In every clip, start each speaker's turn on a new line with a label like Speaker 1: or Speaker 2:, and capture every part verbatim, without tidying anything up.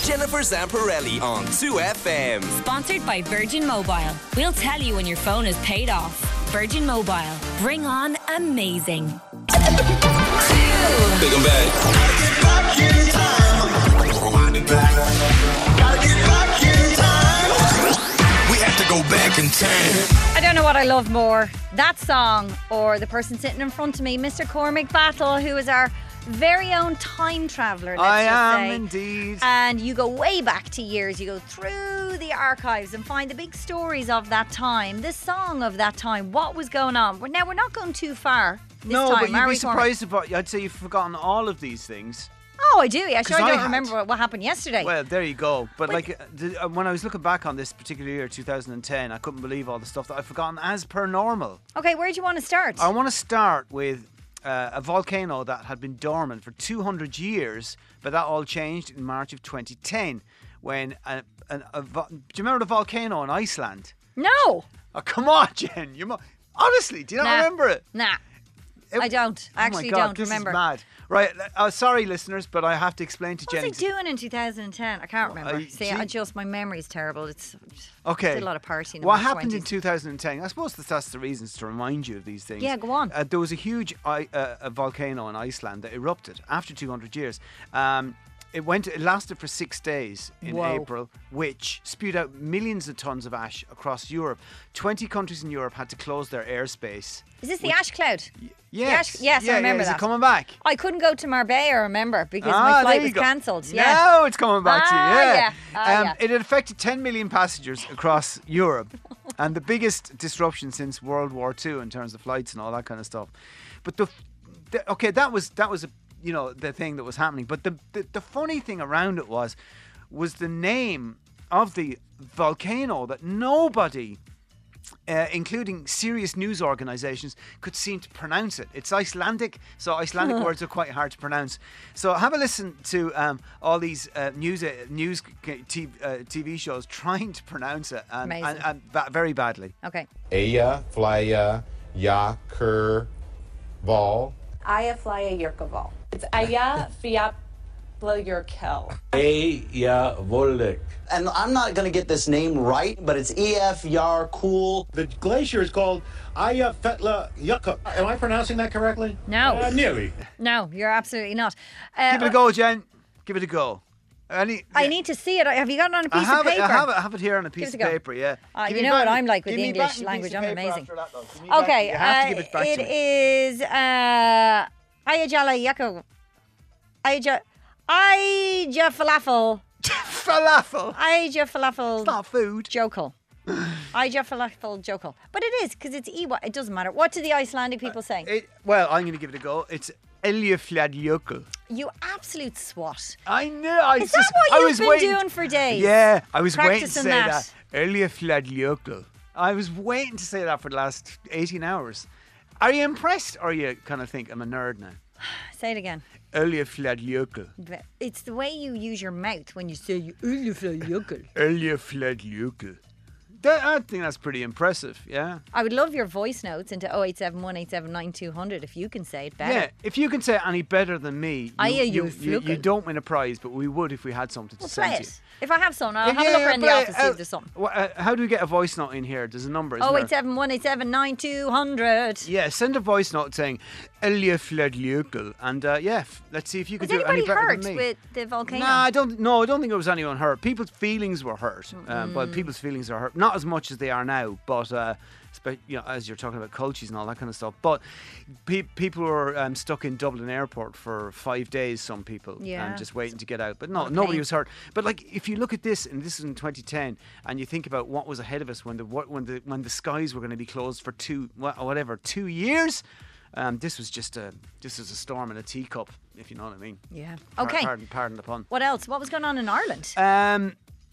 Speaker 1: Jennifer Zamparelli on two F M.
Speaker 2: Sponsored by Virgin Mobile. We'll tell you when your phone is paid off. Virgin Mobile. Bring on amazing.
Speaker 1: Big and bad. Gotta get back in time. Rewind it back. Gotta get back in time. We have to go back in time.
Speaker 3: I don't know what I love more, that song or the person sitting in front of me, Mister Cormac Battle, who is our very own time traveller, let's
Speaker 4: I
Speaker 3: just
Speaker 4: am
Speaker 3: say.
Speaker 4: indeed.
Speaker 3: And you go way back to years. You go through the archives and find the big stories of that time, the song of that time, what was going on. Well, now, we're not going too far this
Speaker 4: no,
Speaker 3: time,
Speaker 4: but you'd
Speaker 3: are
Speaker 4: be
Speaker 3: we, Cormac?
Speaker 4: surprised about. I'd say you've forgotten all of these things.
Speaker 3: Oh, I do. Yeah, sure.
Speaker 4: 'Cause
Speaker 3: I
Speaker 4: I
Speaker 3: don't
Speaker 4: had.
Speaker 3: remember what happened yesterday.
Speaker 4: Well, there you go. But
Speaker 3: Wait.
Speaker 4: like, uh, the, uh, when I was looking back on this particular year, two thousand ten, I couldn't believe all the stuff that I'd forgotten as per normal.
Speaker 3: Okay, where do you want to start?
Speaker 4: I want to start with uh, a volcano that had been dormant for two hundred years, but that all changed in March of twenty ten when a, a, a, vo- do you remember the volcano in Iceland?
Speaker 3: No.
Speaker 4: Oh, come on, Jen. You mo- honestly, do you not
Speaker 3: Nah.
Speaker 4: remember it?
Speaker 3: Nah.
Speaker 4: It-
Speaker 3: I don't. I
Speaker 4: Oh
Speaker 3: actually
Speaker 4: my God,
Speaker 3: don't
Speaker 4: this
Speaker 3: remember.
Speaker 4: Is mad. Right, uh, sorry, listeners, but I have to explain to
Speaker 3: What
Speaker 4: Jenny.
Speaker 3: was I doing in two thousand ten? I can't remember.
Speaker 4: I-
Speaker 3: See,
Speaker 4: see-
Speaker 3: I just, my memory's terrible. It's
Speaker 4: Okay.
Speaker 3: did a lot of partying in
Speaker 4: What
Speaker 3: my
Speaker 4: happened in
Speaker 3: twenties.
Speaker 4: two thousand ten? I suppose that that's the reasons to remind you of these things.
Speaker 3: Yeah, go on.
Speaker 4: Uh, there was a huge I, uh, a volcano in Iceland that erupted after two hundred years. Um, it went. It lasted for six days in
Speaker 3: Whoa.
Speaker 4: April, which spewed out millions of tons of ash across Europe. Twenty countries in Europe had to close their airspace.
Speaker 3: Is this the ash cloud?
Speaker 4: Yes,
Speaker 3: ash- yes, I
Speaker 4: yeah,
Speaker 3: remember
Speaker 4: yeah. Is
Speaker 3: that.
Speaker 4: it coming back?
Speaker 3: I couldn't go to Marbella, I remember, because
Speaker 4: Ah,
Speaker 3: my
Speaker 4: there
Speaker 3: flight
Speaker 4: you
Speaker 3: was
Speaker 4: go.
Speaker 3: cancelled. Yeah.
Speaker 4: No, it's coming back
Speaker 3: Ah,
Speaker 4: to you. Yeah.
Speaker 3: yeah. Ah,
Speaker 4: um,
Speaker 3: yeah.
Speaker 4: It had affected ten million passengers across Europe, and the biggest disruption since World War Two in terms of flights and all that kind of stuff. But the, the okay, that was that was a, you know the thing that was happening. But the, the the funny thing around it was was the name of the volcano that nobody. Uh, including serious news organisations, could seem to pronounce it. It's Icelandic, so Icelandic words are quite hard to pronounce. So have a listen to um, all these uh, news uh, news t- uh, T V shows trying to pronounce it, and,
Speaker 3: Amazing.
Speaker 4: and, and ba- very badly.
Speaker 3: Okay.
Speaker 5: Aya Flya Yakur Vol.
Speaker 6: Aya Flya Yurkoval. It's Aya Fiapla Yurkel.
Speaker 7: Aya Volik.
Speaker 8: And I'm not going to get this name right, but it's E F Yar Cool.
Speaker 7: The glacier is called Aya Fetla Yukuk. Am I pronouncing that correctly?
Speaker 3: No.
Speaker 7: Uh, nearly.
Speaker 3: No, you're absolutely not. Uh,
Speaker 4: Give it a go, Jen. Give it a go. Any,
Speaker 3: I
Speaker 4: yeah.
Speaker 3: need to see it. Have you got it on a piece
Speaker 4: I have
Speaker 3: of
Speaker 4: it.
Speaker 3: paper?
Speaker 4: I have it. I have it here on a piece
Speaker 3: Give
Speaker 4: of
Speaker 3: it a go.
Speaker 4: paper. Yeah.
Speaker 3: Uh,
Speaker 4: Give
Speaker 3: you
Speaker 4: me
Speaker 3: know what
Speaker 4: back-
Speaker 3: I'm like with
Speaker 4: give
Speaker 3: the
Speaker 4: me
Speaker 3: English
Speaker 4: back my
Speaker 3: language.
Speaker 4: piece of
Speaker 3: I'm
Speaker 4: paper
Speaker 3: amazing.
Speaker 4: after that, though. Give me back-
Speaker 3: Okay,
Speaker 4: You have to
Speaker 3: uh,
Speaker 4: give it back
Speaker 3: it
Speaker 4: to me.
Speaker 3: is uh, Ayajala Yako. Ayaja. Ayaja Falafel.
Speaker 4: Falafel.
Speaker 3: Ayaja Falafel.
Speaker 4: It's not food.
Speaker 3: Jokel. Ayaja Falafel Jokel. But it is, because it's Ewa. It doesn't matter. What do the Icelandic people say?
Speaker 4: It, well, I'm going to give it a go. It's Eljafladjökull.
Speaker 3: You absolute swat.
Speaker 4: I know. I
Speaker 3: Is
Speaker 4: just,
Speaker 3: that what
Speaker 4: I
Speaker 3: you've
Speaker 4: was
Speaker 3: been
Speaker 4: waiting
Speaker 3: doing for days?
Speaker 4: Yeah, I was waiting to
Speaker 3: Practicing
Speaker 4: say
Speaker 3: that.
Speaker 4: that. Eljafladjökull. I was waiting to say that for the last eighteen hours. Are you impressed, or you kind of think I'm a nerd now?
Speaker 3: Say it again.
Speaker 4: Eljafladjökull.
Speaker 3: It's the way you use your mouth when you say you Ayaja
Speaker 4: Eljafladjökull. That, I think that's pretty impressive, yeah?
Speaker 3: I would love your voice notes into oh eight seven one eight seven nine two zero zero if you can say it better.
Speaker 4: Yeah, if you can say it any better than me, you,
Speaker 3: Aye,
Speaker 4: you,
Speaker 3: you
Speaker 4: you, you
Speaker 3: fluken.
Speaker 4: don't win a prize, but we would if we had something to
Speaker 3: Well,
Speaker 4: send
Speaker 3: play
Speaker 4: you.
Speaker 3: it. If I have some, I'll have
Speaker 4: Yeah,
Speaker 3: a look around the
Speaker 4: play it.
Speaker 3: office, see
Speaker 4: Uh,
Speaker 3: if there's something.
Speaker 4: wha- uh, how do we get a voice note in here? There's a number, isn't
Speaker 3: oh
Speaker 4: there?
Speaker 3: eight seven one eight seven nine two zero zero.
Speaker 4: Yeah, send a voice note saying Eljafladjökull, and uh, yeah, f- let's see if you can
Speaker 3: Was
Speaker 4: do it any
Speaker 3: anybody
Speaker 4: better
Speaker 3: hurt
Speaker 4: than me.
Speaker 3: with the volcano?
Speaker 4: Nah, I don't. No, I don't think there was anyone hurt. People's feelings were hurt. Um,
Speaker 3: Mm.
Speaker 4: well, people's feelings are hurt, not as much as they are now, but uh, spe- you know, as you're talking about cultures and all that kind of stuff. But pe- people were um, stuck in Dublin Airport for five days. Some people,
Speaker 3: Yeah.
Speaker 4: um, just waiting to get out. But no,
Speaker 3: What a
Speaker 4: nobody
Speaker 3: pain.
Speaker 4: was hurt. But like, if you look at this, and this is in twenty ten, and you think about what was ahead of us when the what, when the when the skies were going to be closed for two wha- whatever two years. Um, this was just a this was a storm in a teacup, if you know what I mean.
Speaker 3: Yeah.
Speaker 4: Par-
Speaker 3: Okay.
Speaker 4: Pardon, pardon the pun.
Speaker 3: What else? What was going on in Ireland?
Speaker 4: Um,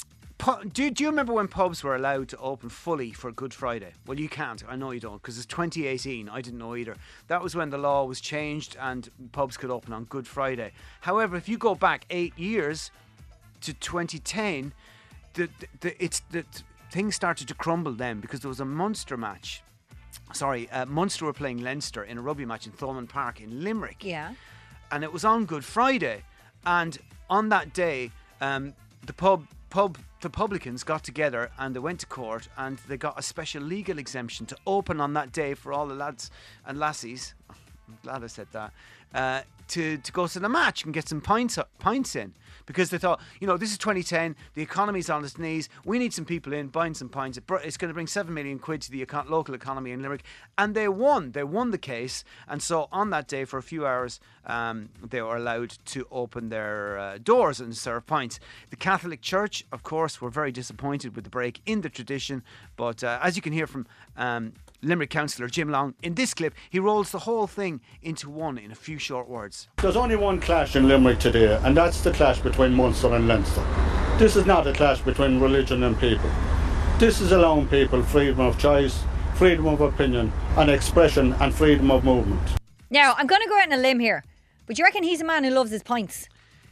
Speaker 4: pu- do, do you remember when pubs were allowed to open fully for Good Friday? Well, you can't. I know you don't, because it's twenty eighteen. I didn't know either. That was when the law was changed and pubs could open on Good Friday. However, if you go back eight years to twenty ten, the, the, the it's the things started to crumble then, because there was a Munster match. Sorry, uh, Munster were playing Leinster in a rugby match in Thomond Park in Limerick.
Speaker 3: Yeah.
Speaker 4: And it was on Good Friday. And on that day, um, the pub pub the publicans got together and they went to court and they got a special legal exemption to open on that day for all the lads and lassies. I'm glad I said that. Uh, to, to go to the match and get some pints pints in, because they thought, you know, this is twenty ten, the economy's on its knees, we need some people in buying some pints. It's going to bring seven million quid to the econ- local economy in Limerick, and they won. They won the case, and so on that day for a few hours, um, they were allowed to open their uh, doors and serve pints. The Catholic Church, of course, were very disappointed with the break in the tradition, but uh, as you can hear from um, Limerick councillor Jim Long in this clip, he rolls the whole thing into one in a few short words.
Speaker 7: There's only one clash in Limerick today, and that's the clash between Munster and Leinster. This is not a clash between religion and people. This is allowing people freedom of choice, freedom of opinion and expression and freedom of movement.
Speaker 3: Now, I'm going to go out on a limb here, but you reckon he's a man who loves his pints?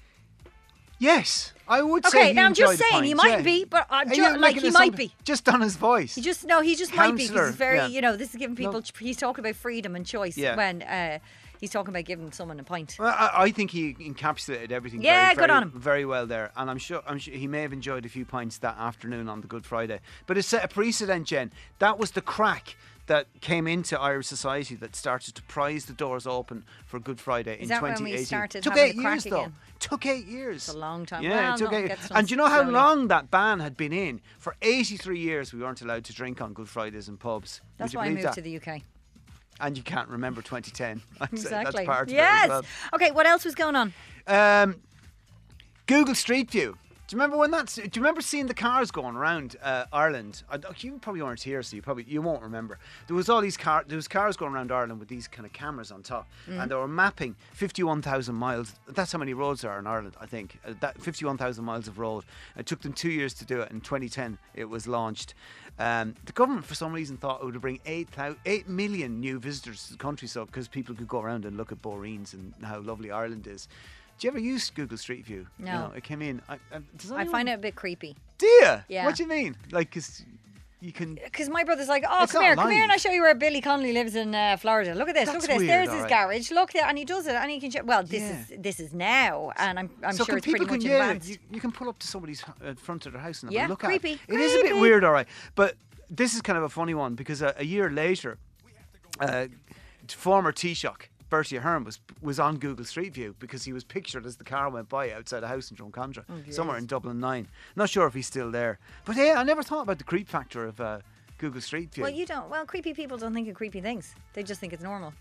Speaker 4: Yes, I would
Speaker 3: okay,
Speaker 4: say he
Speaker 3: now I'm just
Speaker 4: enjoyed the
Speaker 3: saying he
Speaker 4: pints,
Speaker 3: might
Speaker 4: yeah.
Speaker 3: be, but uh,
Speaker 4: Are
Speaker 3: ju-
Speaker 4: you
Speaker 3: like
Speaker 4: making
Speaker 3: he
Speaker 4: it
Speaker 3: might
Speaker 4: something-
Speaker 3: be.
Speaker 4: just on his voice.
Speaker 3: He just no, he just might be because
Speaker 4: Councillor,
Speaker 3: he's very,
Speaker 4: yeah.
Speaker 3: you know, this is giving people.
Speaker 4: No.
Speaker 3: He's talking about freedom and choice
Speaker 4: Yeah.
Speaker 3: when uh, he's talking about giving someone a pint.
Speaker 4: Well, I, I think he encapsulated everything
Speaker 3: Yeah,
Speaker 4: very,
Speaker 3: good
Speaker 4: very,
Speaker 3: on him.
Speaker 4: very well there, and I'm sure I'm sure he may have enjoyed a few pints that afternoon on the Good Friday. But it set a precedent, Jen. That was the crack that came into Irish society that started to prise the doors open for Good Friday
Speaker 3: Is
Speaker 4: in
Speaker 3: that when we
Speaker 4: twenty eighteen.
Speaker 3: started
Speaker 4: Took
Speaker 3: having
Speaker 4: eight
Speaker 3: the crack
Speaker 4: years though.
Speaker 3: again?
Speaker 4: Took eight years.
Speaker 3: It's a long time.
Speaker 4: Yeah,
Speaker 3: Well,
Speaker 4: it took
Speaker 3: no,
Speaker 4: eight.
Speaker 3: gets
Speaker 4: And do you know how
Speaker 3: slowly.
Speaker 4: long that ban had been in? For eighty-three years, we weren't allowed to drink on Good Fridays in pubs.
Speaker 3: That's
Speaker 4: Would you
Speaker 3: why I
Speaker 4: believe
Speaker 3: moved
Speaker 4: that?
Speaker 3: to the U K.
Speaker 4: And you can't remember twenty ten. I'd say
Speaker 3: Exactly.
Speaker 4: That's part of
Speaker 3: yes.
Speaker 4: it as well.
Speaker 3: Okay, what else was going on?
Speaker 4: Um, Google Street View. Do you remember when that's? Do you remember seeing the cars going around uh, Ireland? I, you probably weren't here, so you probably you won't remember. There was all these car. There was cars going around Ireland with these kind of cameras on top,
Speaker 3: Mm.
Speaker 4: and they were mapping fifty-one thousand miles. That's how many roads there are in Ireland, I think. Uh, that fifty-one thousand miles of road. It took them two years to do it. In twenty ten, it was launched. Um, the government, for some reason, thought it would bring eight, eight million new visitors to the country, so because people could go around and look at Boreens and how lovely Ireland is. Do you ever use Google Street View?
Speaker 3: No.
Speaker 4: You know, it came in. I, I, does
Speaker 3: I
Speaker 4: anyone-
Speaker 3: find it a bit creepy.
Speaker 4: Do you?
Speaker 3: Yeah.
Speaker 4: What do you mean? Like, cause you can.
Speaker 3: Because my brother's like, oh,
Speaker 4: It's
Speaker 3: come
Speaker 4: not
Speaker 3: here, come here,
Speaker 4: live.
Speaker 3: and I'll show you where Billy Connolly lives in uh, Florida. Look at this,
Speaker 4: That's
Speaker 3: look at this.
Speaker 4: weird,
Speaker 3: There's
Speaker 4: all
Speaker 3: his
Speaker 4: right.
Speaker 3: garage. Look there, and he does it, and he can. Show, well, this
Speaker 4: Yeah.
Speaker 3: is this is now, and I'm I'm
Speaker 4: so
Speaker 3: sure
Speaker 4: can
Speaker 3: it's pretty
Speaker 4: people
Speaker 3: much
Speaker 4: can, yeah,
Speaker 3: advanced.
Speaker 4: you, you can pull up to somebody's uh, front of their house and have
Speaker 3: Yeah,
Speaker 4: a look
Speaker 3: creepy,
Speaker 4: at it. It is a bit
Speaker 3: creepy.
Speaker 4: weird, all right. But this is kind of a funny one because uh, a year later, uh, former Taoiseach Bertie Ahern was was on Google Street View because he was pictured as the car went by outside a house in Drumcondra, somewhere in Dublin nine. Not sure if he's still there. But yeah, I never thought about the creep factor of uh, Google Street View.
Speaker 3: Well, you don't. Well, creepy people don't think of creepy things. They just think it's normal.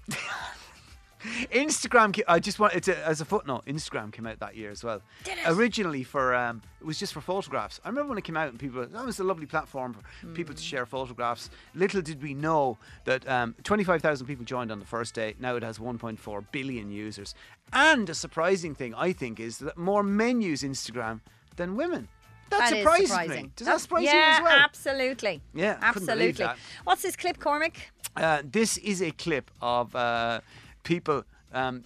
Speaker 4: Instagram, ca- I just want it's a, as a footnote. Instagram came out that year as well.
Speaker 3: Did it?
Speaker 4: Originally for um, it was just for photographs. I remember when it came out and people that was a lovely platform for people to share photographs. Little did we know that um, twenty-five thousand people joined on the first day. Now it has one point four billion users. And a surprising thing I think is that more men use Instagram than women. That,
Speaker 3: That is
Speaker 4: surprises
Speaker 3: surprising.
Speaker 4: me. Does
Speaker 3: That's-
Speaker 4: that surprise
Speaker 3: yeah,
Speaker 4: you as well?
Speaker 3: absolutely.
Speaker 4: Yeah, I couldn't believe
Speaker 3: absolutely.
Speaker 4: that.
Speaker 3: What's this clip, Cormac?
Speaker 4: Uh, this is a clip of uh, people. Um,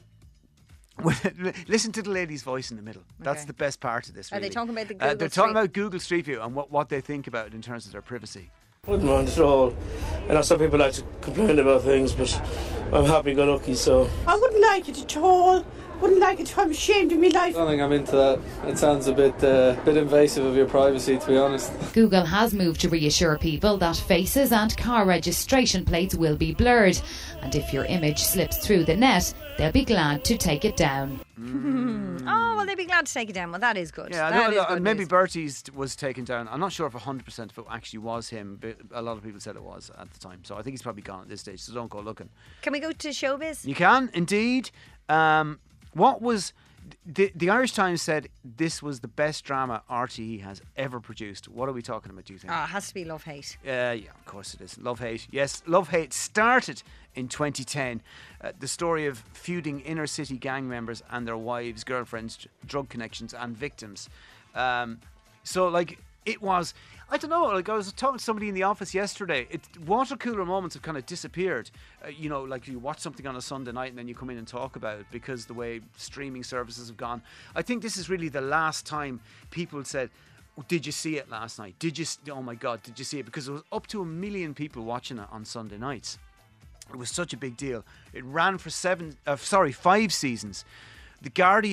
Speaker 4: listen to the lady's voice in the middle. That's
Speaker 3: Okay.
Speaker 4: the best part of this.
Speaker 3: Are they
Speaker 4: really.
Speaker 3: talking about the
Speaker 4: Uh,
Speaker 3: Google
Speaker 4: they're talking
Speaker 3: Street-
Speaker 4: about Google Street View and what, what they think about it in terms of their privacy.
Speaker 9: Wouldn't mind at all. I know some people like to complain about things, but I'm happy-go-lucky, so...
Speaker 10: I wouldn't like it at all. Wouldn't like it. I'm ashamed of my life.
Speaker 11: I don't think I'm into that. It sounds a bit, uh, bit invasive of your privacy, to be honest.
Speaker 12: Google has moved to reassure people that faces and car registration plates will be blurred, and if your image slips through the net, they'll be glad to take it down.
Speaker 3: Oh, well, they'd be glad to take it down. Well, that is good.
Speaker 4: Yeah, I
Speaker 3: That
Speaker 4: know,
Speaker 3: is
Speaker 4: uh,
Speaker 3: good
Speaker 4: maybe
Speaker 3: news.
Speaker 4: Bertie's was taken down. I'm not sure if one hundred percent if it actually was him, but a lot of people said it was at the time. So I think he's probably gone at this stage, so don't go looking.
Speaker 3: Can we go to showbiz?
Speaker 4: You can, indeed. Um, what was... The, the Irish Times said this was the best drama R T E has ever produced. What are we talking about, do you think?
Speaker 3: Oh, it has to be Love Hate.
Speaker 4: Uh, yeah, of course it is. Love Hate. Yes, Love Hate started in twenty ten. Uh, the story of feuding inner city gang members and their wives, girlfriends, d- drug connections, and victims. Um, so, like, it was. I don't know. Like, I was talking to somebody in the office yesterday. It, water cooler moments have kind of disappeared. Uh, you know, like you watch something on a Sunday night and then you come in and talk about it because the way streaming services have gone. I think this is really the last time people said, did you see it last night? Did you? Oh my God, did you see it? Because there was up to a million people watching it on Sunday nights. It was such a big deal. It ran for seven, uh, sorry, five seasons. The Guardian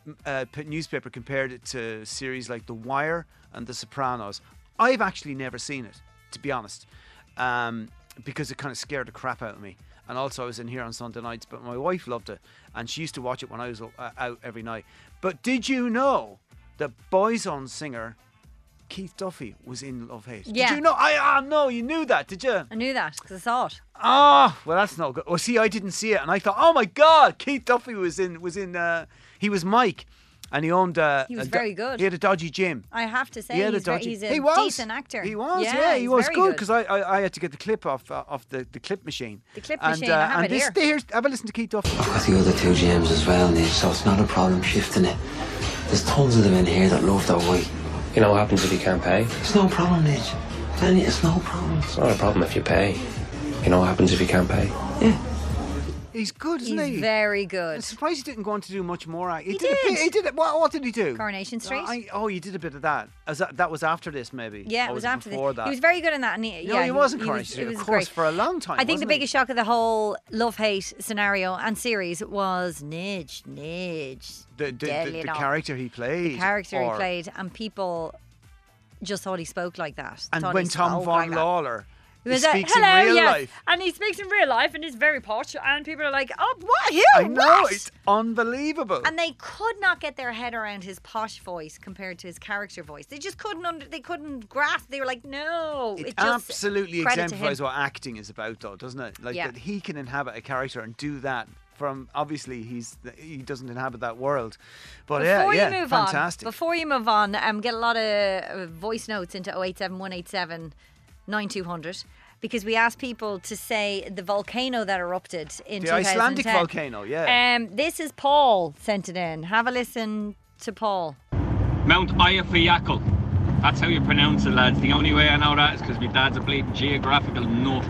Speaker 4: uh, p- newspaper compared it to series like The Wire and The Sopranos. I've actually never seen it, to be honest, um, because it kind of scared the crap out of me. And also I was in here on Sunday nights, but my wife loved it, and she used to watch it when I was uh, out every night. But did you know that Boyzone singer Keith Duffy was in Love Hate?
Speaker 3: Yeah.
Speaker 4: Did you know? I ah no, you knew that, did you?
Speaker 3: I knew that because I saw it.
Speaker 4: Oh, well, that's not good. Well, see, I didn't see it, and I thought, oh my God, Keith Duffy was in was in. Uh, he was Mike, and he owned. Uh,
Speaker 3: He was
Speaker 4: a do-
Speaker 3: very good.
Speaker 4: He had a dodgy gym.
Speaker 3: I have to say,
Speaker 4: He had
Speaker 3: he's,
Speaker 4: a
Speaker 3: very,
Speaker 4: dodgy.
Speaker 3: he's a
Speaker 4: he was.
Speaker 3: decent actor.
Speaker 4: He was. Yeah, he
Speaker 3: he's
Speaker 4: was
Speaker 3: very
Speaker 4: good because I, I I had to get the clip off uh, off the, the clip machine.
Speaker 3: The clip
Speaker 4: and,
Speaker 3: machine,
Speaker 4: Uh,
Speaker 3: I have
Speaker 4: and
Speaker 3: it
Speaker 4: this,
Speaker 3: here.
Speaker 4: Here's, have a listen to Keith Duffy.
Speaker 13: I've got the other two gyms as well, Nick, so it's not a problem shifting it. There's tons of them in here that love that way.
Speaker 14: You know what happens if you can't pay?
Speaker 13: It's no problem, Nick. Danny, it's no problem.
Speaker 14: It's not a problem if you pay. You know what happens if you can't pay?
Speaker 13: Yeah.
Speaker 4: He's good, isn't
Speaker 3: He's
Speaker 4: he?
Speaker 3: very good.
Speaker 4: I'm surprised he didn't go on to do much more. act- He,
Speaker 3: He
Speaker 4: did. A
Speaker 3: did.
Speaker 4: bit, he did. it- What, what did he do?
Speaker 3: Coronation Street.
Speaker 4: Oh, I, oh, you did a bit of that. As that. That was after this, maybe.
Speaker 3: Yeah,
Speaker 4: Or
Speaker 3: it was
Speaker 4: it
Speaker 3: after this.
Speaker 4: before that.
Speaker 3: He was very good in that. And he,
Speaker 4: No,
Speaker 3: yeah,
Speaker 4: he wasn't
Speaker 3: he
Speaker 4: Coronation
Speaker 3: was,
Speaker 4: Street,
Speaker 3: it
Speaker 4: of
Speaker 3: was
Speaker 4: course,
Speaker 3: great.
Speaker 4: for a long time.
Speaker 3: I think the
Speaker 4: wasn't he?
Speaker 3: biggest shock of the whole love-hate scenario and series was Nidge, Nidge.
Speaker 4: the, the, the,
Speaker 3: Deadly
Speaker 4: the
Speaker 3: enough.
Speaker 4: character he played.
Speaker 3: The character
Speaker 4: or-
Speaker 3: he played, and people just thought he spoke like that.
Speaker 4: And
Speaker 3: thought
Speaker 4: when
Speaker 3: he
Speaker 4: Tom
Speaker 3: spoke
Speaker 4: Von
Speaker 3: like that.
Speaker 4: Lawler
Speaker 3: He
Speaker 4: he
Speaker 3: was like,
Speaker 4: speaks
Speaker 3: hello,
Speaker 4: in real
Speaker 3: yes.
Speaker 4: life.
Speaker 3: And he speaks in real life and he's very posh. And people are like, oh, what? Who?
Speaker 4: I know,
Speaker 3: What?
Speaker 4: it's unbelievable.
Speaker 3: And they could not get their head around his posh voice compared to his character voice. They just couldn't under, they couldn't grasp. They were like, no.
Speaker 4: It,
Speaker 3: It, just
Speaker 4: absolutely
Speaker 3: credit to
Speaker 4: exemplifies
Speaker 3: him.
Speaker 4: what acting is about, though, doesn't it? Like
Speaker 3: Yeah.
Speaker 4: that he can inhabit a character and do that. From obviously he's he doesn't inhabit that world, but
Speaker 3: Before
Speaker 4: yeah,
Speaker 3: you
Speaker 4: yeah,
Speaker 3: move
Speaker 4: fantastic.
Speaker 3: on, before you move on, um, get a lot of uh, voice notes into oh eight seven, one eight seven, nine two hundred because we asked people to say the volcano that erupted in
Speaker 4: The
Speaker 3: two thousand ten.
Speaker 4: Icelandic volcano, yeah.
Speaker 3: Um, this is Paul sent it in. Have a listen to Paul.
Speaker 15: Mount Eyjafjallajökull. That's how you pronounce it, lads. The only way I know that is because my dad's a bleeding geographical nut.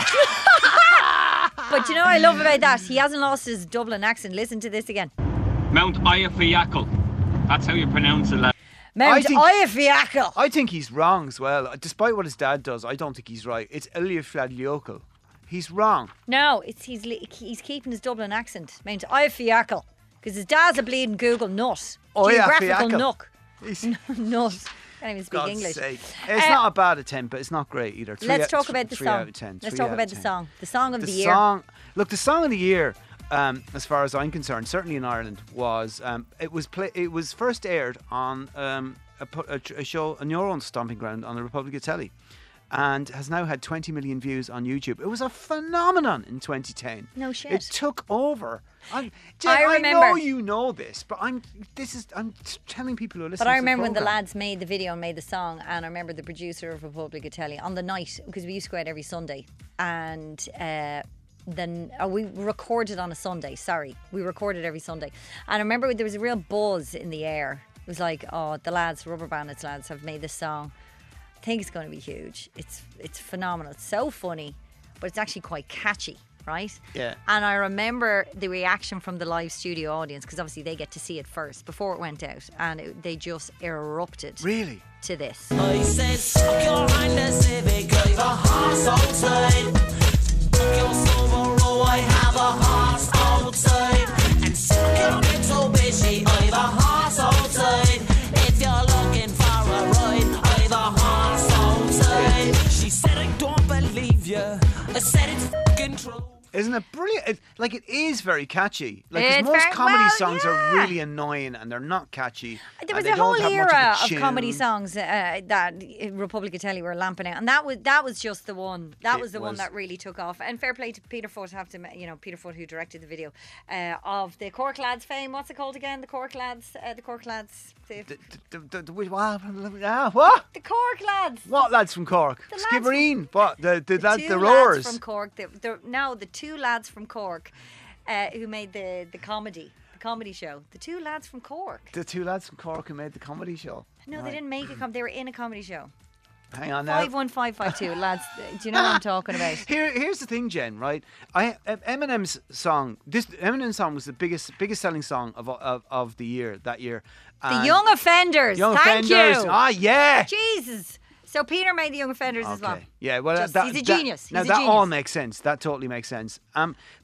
Speaker 3: But you know what I love about that? He hasn't lost his Dublin accent. Listen to this again.
Speaker 15: Mount Eyjafjallajökull. That's how you pronounce it, lads.
Speaker 3: Mount
Speaker 4: think-
Speaker 3: Eyjafjallajökull.
Speaker 4: I think he's wrong as well. Despite what his dad does, I don't think he's right. It's Eyjafjallajökull. He's wrong.
Speaker 3: No, it's he's li- he's keeping his Dublin accent. Mount Eyjafjallajökull. Because his dad's a bleeding Google nut. Geographical
Speaker 4: Eyjafjallajökull.
Speaker 3: nook.
Speaker 4: He's,
Speaker 3: nut. Can't even speak
Speaker 4: God's
Speaker 3: English.
Speaker 4: sake. It's
Speaker 3: Uh,
Speaker 4: not a bad attempt, but it's not great either. Three
Speaker 3: Let's
Speaker 4: out-
Speaker 3: talk
Speaker 4: th-
Speaker 3: about the
Speaker 4: three
Speaker 3: song.
Speaker 4: out of ten.
Speaker 3: Let's
Speaker 4: Three
Speaker 3: talk
Speaker 4: out of
Speaker 3: about the
Speaker 4: ten.
Speaker 3: song. The song of the,
Speaker 4: The
Speaker 3: year.
Speaker 4: song, look, the song of the year, um, as far as I'm concerned, certainly in Ireland, was um, it was play, it was first aired on um, a, pu- a, tr- a show on your own stomping ground on the Republic of Telly, and has now had twenty million views on YouTube. It was a phenomenon in twenty ten.
Speaker 3: No shit.
Speaker 4: It took over. I'm, Jen,
Speaker 3: I
Speaker 4: I
Speaker 3: remember-
Speaker 4: know you know this, but I'm. This is. I'm t- telling people who are listening.
Speaker 3: But I
Speaker 4: to the
Speaker 3: remember when the
Speaker 4: programme.
Speaker 3: lads made the video and made the song, and I remember the producer of Republic of Telly on the night, because we used to go out every Sunday, and uh, then oh, we recorded on a Sunday. Sorry, we recorded every Sunday, and I remember there was a real buzz in the air. It was like, oh, the lads, Rubber Bandits lads, have made this song. I think it's going to be huge. It's it's phenomenal. It's so funny, but it's actually quite catchy. Right?
Speaker 4: Yeah.
Speaker 3: And I remember the reaction from the live studio audience, because obviously they get to see it first before it went out, and it, they just erupted.
Speaker 4: Really?
Speaker 3: To this.
Speaker 16: I said, suck your Honda Civic, I've a horse outside. Suck your Subaru, I have a horse outside. And suck your Mitsubishi, I've a horse outside. If you're looking for a ride, I've a horse outside. She said, I don't believe you. I said, it's fucking true.
Speaker 4: Isn't it brilliant? It, like, it is very catchy. Like, 'cause
Speaker 3: It's
Speaker 4: most
Speaker 3: very-
Speaker 4: comedy
Speaker 3: well,
Speaker 4: songs
Speaker 3: yeah.
Speaker 4: are really annoying and they're not catchy.
Speaker 3: There
Speaker 4: and
Speaker 3: was
Speaker 4: they
Speaker 3: a whole
Speaker 4: don't have much
Speaker 3: era
Speaker 4: of, a
Speaker 3: of
Speaker 4: tune.
Speaker 3: comedy songs uh, that Republic of Telly were lamping out, and that was that was just the one. That
Speaker 4: It
Speaker 3: was the one
Speaker 4: was.
Speaker 3: that really took off. And fair play to Peter Foot, have to you know Peter Foot, who directed the video uh, of the Cork Lads fame. What's it called again? The Cork Lads. Uh, the Cork Lads. The,
Speaker 4: The, the, the, the, what? Ah, what?
Speaker 3: the Cork Lads.
Speaker 4: What lads from Cork?
Speaker 3: The lads
Speaker 4: Skibbereen. What? The the,
Speaker 3: The
Speaker 4: lads,
Speaker 3: two
Speaker 4: the
Speaker 3: lads
Speaker 4: Roars.
Speaker 3: from Cork. The, the, no, the two lads from Cork uh, who made the the comedy, the comedy show. The two lads from Cork.
Speaker 4: The two lads from Cork who made the comedy show.
Speaker 3: No,
Speaker 4: Right.
Speaker 3: they didn't make a com. They were in a comedy show.
Speaker 4: Hang on now.
Speaker 3: Five one five five two lads. Do you know what I'm talking about?
Speaker 4: Here, here's the thing, Jen. Right, I um, Eminem's song. This Eminem's song was the biggest, biggest selling song of of, of the year that year.
Speaker 3: The
Speaker 4: And
Speaker 3: Young Offenders.
Speaker 4: Young
Speaker 3: Thank
Speaker 4: Offenders.
Speaker 3: you.
Speaker 4: Ah, yeah.
Speaker 3: Jesus. So Peter made the Young Offenders as well.
Speaker 4: Okay. Yeah, well,
Speaker 3: Just-
Speaker 4: that,
Speaker 3: he's a
Speaker 4: that-
Speaker 3: genius.
Speaker 4: Now
Speaker 3: He's a
Speaker 4: that all
Speaker 3: genius.
Speaker 4: makes sense. That totally makes sense. Um, but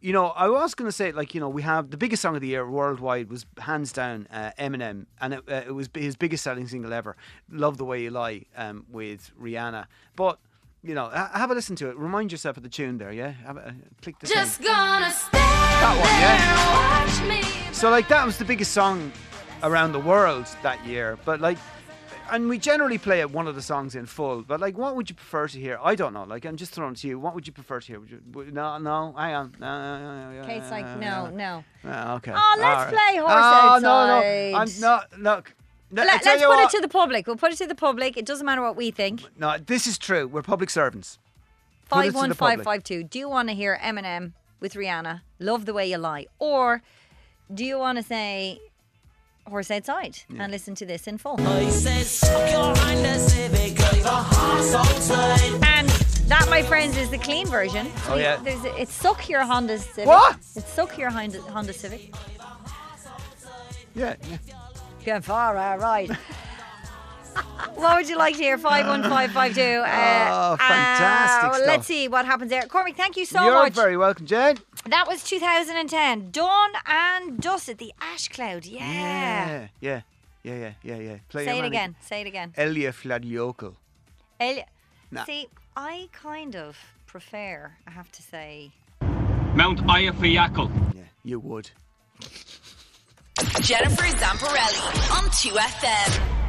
Speaker 4: you know, I was going to say, like, you know, we have the biggest song of the year worldwide was hands down uh, Eminem, and it, uh, it was his biggest selling single ever. Love the Way You Lie um, with Rihanna. But, you know, ha- have a listen to it. Remind yourself of the tune there, yeah? Have a, uh, click the
Speaker 16: Just
Speaker 4: thing.
Speaker 16: gonna stand
Speaker 4: That one, yeah?
Speaker 16: there, watch me.
Speaker 4: So, like, that was the biggest song around the world that year. But, like, and we generally play it one of the songs in full. But, like, what would you prefer to hear? I don't know. Like, I'm just throwing it to you. What would you prefer to hear? Would you, would, no, no, hang on. No, no, no, no,
Speaker 3: Kate's like, no, no.
Speaker 4: no. Okay.
Speaker 3: Oh, let's
Speaker 4: All right.
Speaker 3: play Horse
Speaker 4: oh,
Speaker 3: Outside.
Speaker 4: no, no. I'm not, look. No, I
Speaker 3: Let,
Speaker 4: tell
Speaker 3: let's
Speaker 4: you
Speaker 3: put
Speaker 4: what,
Speaker 3: it to the public. We'll put it to the public. It doesn't matter what we think.
Speaker 4: No, this is true. We're public servants. Put it
Speaker 3: five
Speaker 4: to the
Speaker 3: one five
Speaker 4: public.
Speaker 3: five two. Do you want to hear Eminem with Rihanna, Love the Way You Lie? Or do you want to say Horse Outside and listen to this in full?
Speaker 16: I said, suck your Honda Civic, I've a horse outside.
Speaker 3: And that, my friends, is the clean version.
Speaker 4: Oh, yeah.
Speaker 3: There's a, it's Suck Your Honda Civic.
Speaker 4: What?
Speaker 3: It's Suck Your Honda, Honda Civic.
Speaker 4: Yeah, yeah.
Speaker 3: Going far, all right. What would you like to hear? five one five five two. Uh,
Speaker 4: Oh, fantastic
Speaker 3: uh,
Speaker 4: stuff.
Speaker 3: Let's see what happens there. Cormac, thank you so
Speaker 4: You're
Speaker 3: much.
Speaker 4: very welcome, Jane.
Speaker 3: That was two thousand ten. Dawn and Dust at the Ash Cloud. Yeah.
Speaker 4: Yeah, yeah, yeah, yeah, yeah, yeah. Play
Speaker 3: Say
Speaker 4: your
Speaker 3: it
Speaker 4: man
Speaker 3: again. Say it again.
Speaker 4: Elia Fladiokel.
Speaker 3: El-
Speaker 4: Nah.
Speaker 3: See, I kind of prefer, I have to say.
Speaker 15: Mount Ayafiakal.
Speaker 4: Yeah, you would.
Speaker 17: Jennifer Zamparelli on two F M.